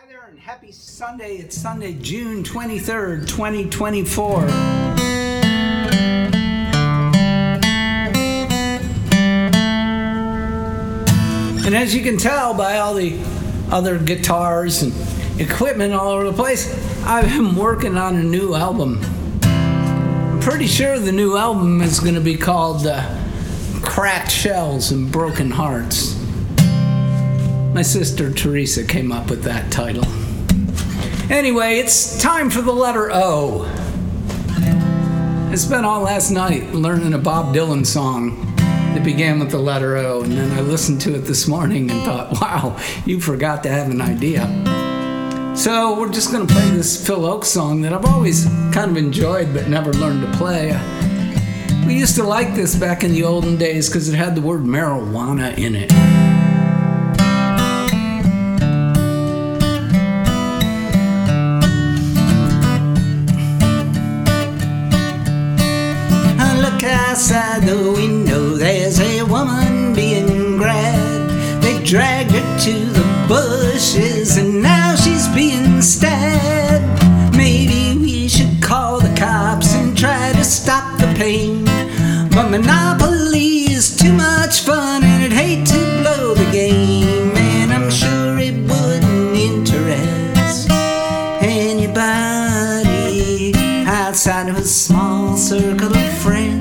Hi there and happy Sunday. It's Sunday, June 23rd, 2024. And as you can tell by all the other guitars and equipment all over the place, I've been working on a new album. I'm pretty sure the new album is going to be called Cracked Shells and Broken Hearts. My sister Teresa came up with that title. Anyway, it's time for the letter O. I spent all last night learning a Bob Dylan song that began with the letter O, and then I listened to it this morning and thought, wow, you forgot to have an idea. So we're just going to play this Phil Ochs song that I've always kind of enjoyed but never learned to play. We used to like this back in the olden days because it had the word marijuana in it. Outside the window there's a woman being grabbed. They dragged her to the bushes and now she's being stabbed. Maybe we should call the cops and try to stop the pain, but Monopoly is too much fun and I'd hate to blow the game. And I'm sure it wouldn't interest anybody outside of a small circle of friends.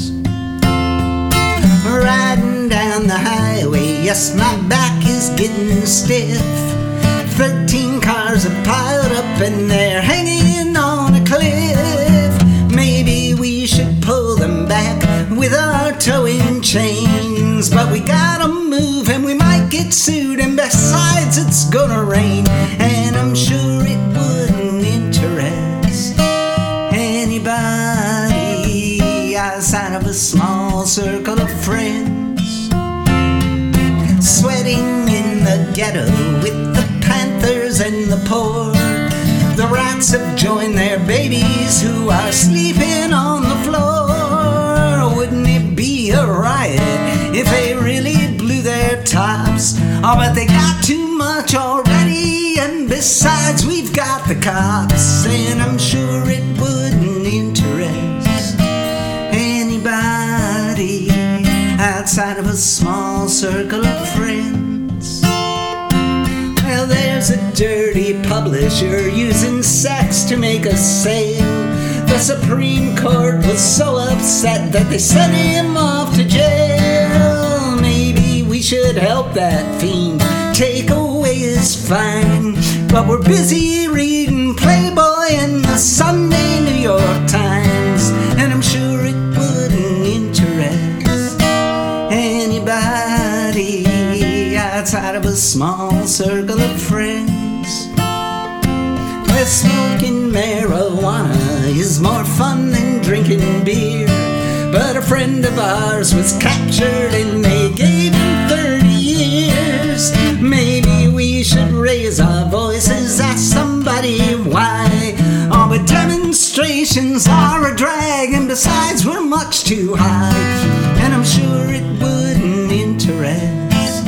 Riding down the highway, yes, my back is getting stiff. 13 cars are piled up and they're hanging on a cliff. Maybe we should pull them back with our towing chains, but we gotta move and we might get sued, and besides it's gonna rain. And I'm sure it wouldn't interest anybody outside of a small circle of friends. Sweating in the ghetto with the Panthers and the poor. The rats have joined their babies who are sleeping on the floor. Wouldn't it be a riot if they really blew their tops? Oh, but they got too much already, and besides we've got the cops. And I'm sure it wouldn't interest anybody outside of a small circle of friends. Well, there's a dirty publisher using sex to make a sale. The Supreme Court was so upset that they sent him off to jail. Maybe we should help that fiend take away his fine, but we're busy reading Playboy and the Sunday New York Times, and I'm sure it wouldn't interest anybody outside of a small circle of friends. Where smoking marijuana is more fun than drinking beer, but a friend of ours was captured and they gave him 30 years. Maybe we should raise our voices, ask somebody why. Oh, but demonstrations are a drag, and besides we're much too high. And I'm sure it wouldn't interest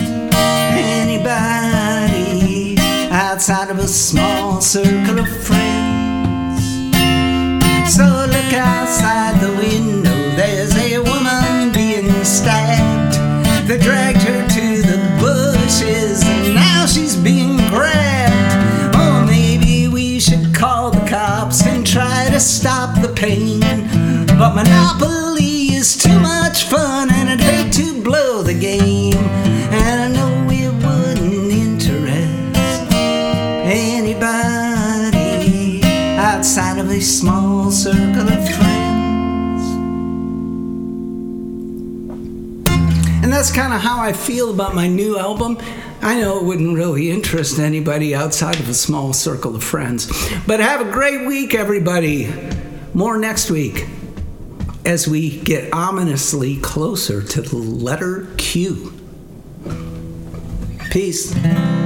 anybody outside of a small circle of friends. So look outside the window, there's a woman being stabbed. They dragged her to the bushes and now she's being grabbed. Oh, maybe we should call the cops and try to stop the pain, but Monopoly is too much fun and I'd hate to blow the game. And I know it wouldn't interest anybody outside of a small circle of friends. And that's kind of how I feel about my new album. I know it wouldn't really interest anybody outside of a small circle of friends. But have a great week, everybody. More next week as we get ominously closer to the letter Q. Peace.